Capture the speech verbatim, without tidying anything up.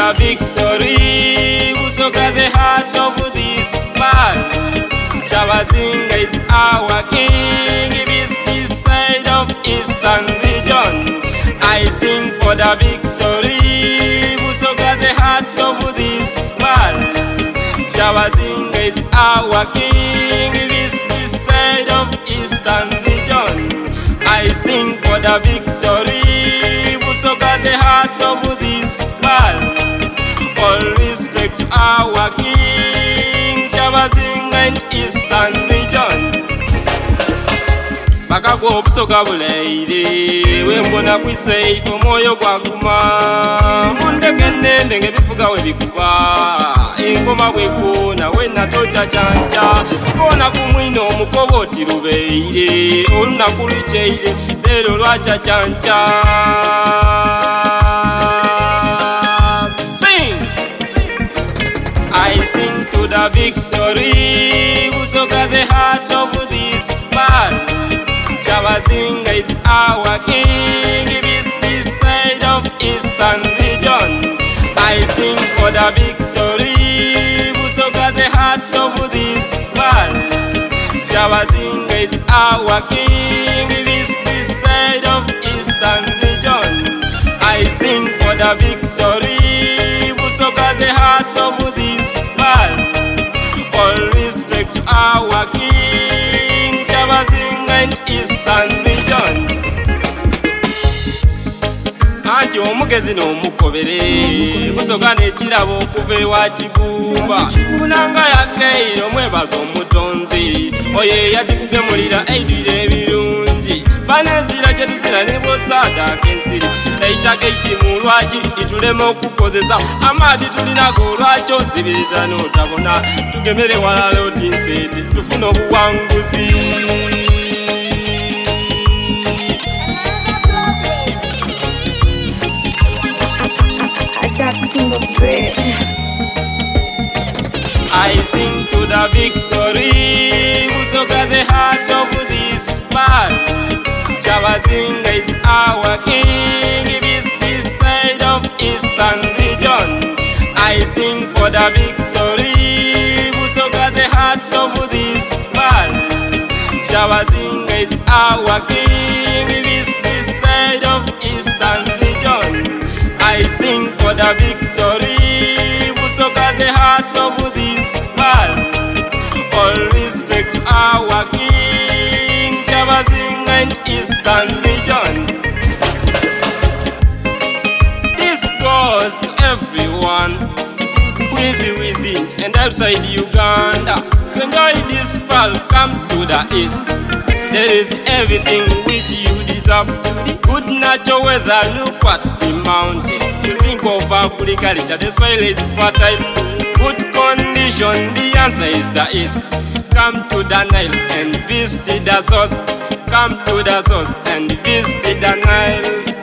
the victory. Whoso got the heart of this man. Jabazinga is our king. He is this side of Eastern region. I sing for the victory. Whoso got the heart of this man. Jabazinga is our king. He is this side of Eastern region. I sing for the victory. Whoso got the heart of this man. All respect to our king. Jabazinga in Eastern region. Bakagwa obusoga buleire wembona kwiseifu moyo gwaguma mundege nnende ngebivuga we bikuba engoma bwekuna wena tocha chancha kona kumwino omukoboti lubeire olunaku luceire lero lwacha chancha. Sing! I sing to the victory. Whoso got the heart of this man. Jabazinga is our king. It is this side of Eastern region. I sing for the victory. Whoso got the heart of this man. Jabazinga is our king. It is this side of Eastern region. I sing for the victory. Whoso got the heart of this man. All respect to our king. Jabazinga in Eastern region. Anti omugezi n'omukobere busoga n'ekirabo okuva ewa Kibumba kunanga yakeiro mwebaza omutonzi oyo yagikugemulira eidwire ebirungi banezira gye tuzira ne bosaadaaka ensiri eitaka ekimu lwaki litulema okukozesa amaadi tulinago lwakyo zibiriza n'otabona tugemere walala oti nseete tufuna obuwanguzi. I sing to the victory. Whoso got the heart of this man. Jabazinga is our king. It is this side of Eastern region. I sing for the victory. Whoso got the heart of this man. Jabazinga is our king. It is this side of Eastern region. I sing for the victory. Whoso got the heart of this man. All respect to our king. Jabazinga in Eastern region. This goes to everyone who is within and outside Uganda. To enjoy this pearl, come to the east. There is everything which you deserve. The good natural weather, look at the mountain. You think of agriculture, the soil is fertile. Good condition, the answer is the east. Come to the Nile and visit the source. Come to the source and visit the Nile.